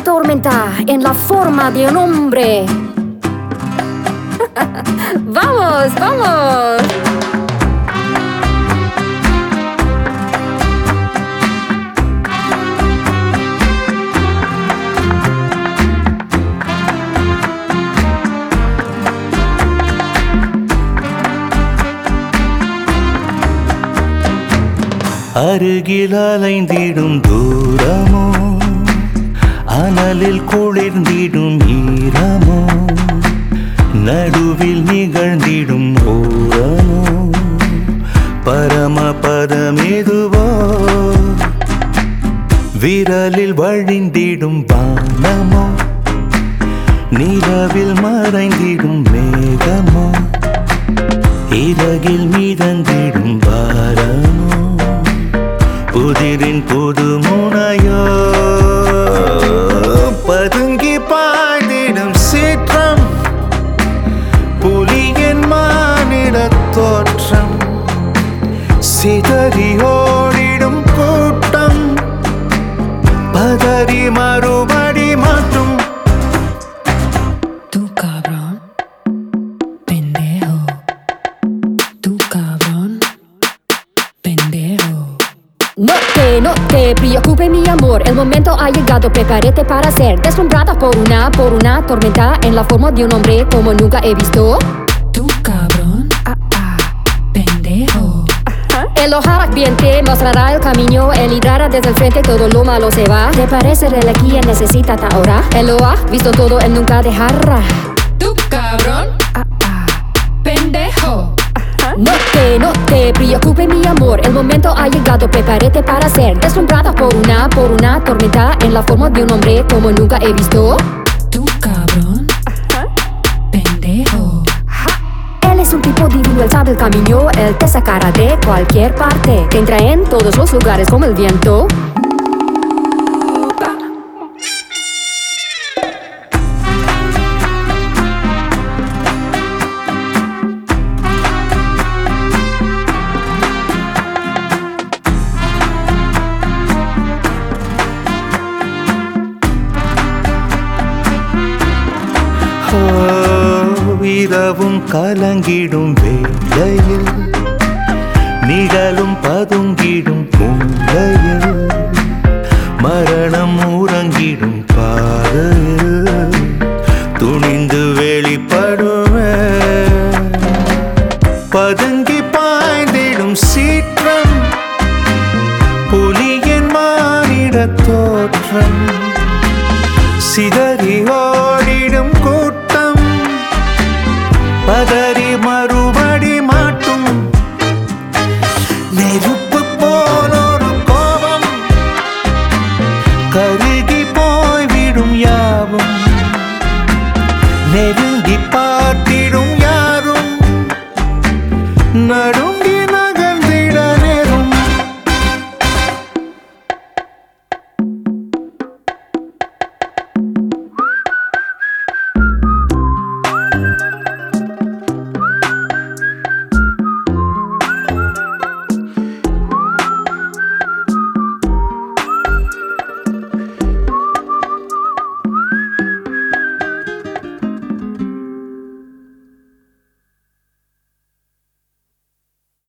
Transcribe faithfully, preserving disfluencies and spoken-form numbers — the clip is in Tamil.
tormenta en la forma de un hombre. ¡Vamos, vamos! அருகில் அலைந்திடும் தூரமோ அனலில் குளிர்ந்திடும் ஈரமோ நடுவில் நிகழ்ந்திடும் ஓரமோ பரமபதமெதுவோ விரலில் வழிந்திடும் வானமோ நிலவில் மறைந்திடும் மேகமோ இறகில் மிதந்திடும் பாரமோ புதிரின் புது முனையோ பதுங்கி பாய்ந்திடும் சீற்றம் புலியின் மானிட தோற்றம் சிதறி ஓடிடும் கூட்டம் பதறி மறுபடி மாற்றும் Tu cabrón, pendejo. Tu cabrón, pendejo. No te, no te preocupes mi amor, el momento ha llegado, prepárate para ser deslumbrada por una, por una tormenta en la forma de un hombre como nunca he visto. Tu cabrón, Ah, ah. pendejo. El ojalá bien te mostrará el camino, él librará desde el frente, todo lo malo se va. ¿Te parece el quien necesita ahora? Él lo ha visto todo, él nunca dejará. Tu cabrón, Ah, ah. pendejo. No te, no te preocupes mi amor, el momento ha llegado, prepárate para ser deslumbrada por una, por una tormenta en la forma de un hombre como nunca he visto. Tu cabrón, pendejo. Él es un tipo divino, él sabe el camino, él te sacará de cualquier parte, te entra en todos los lugares como el viento. இரவும் கலங்கிடும் வேளையில் நிழலும் பதுங்கிடும் மூளையில் மரணம் உறங்கிடும் பாதையில் துணிந்து வெளிப்படுவே பதுங்கி பாய்ந்திடும் சீற்றம் புலியின் மானிட தோற்றம்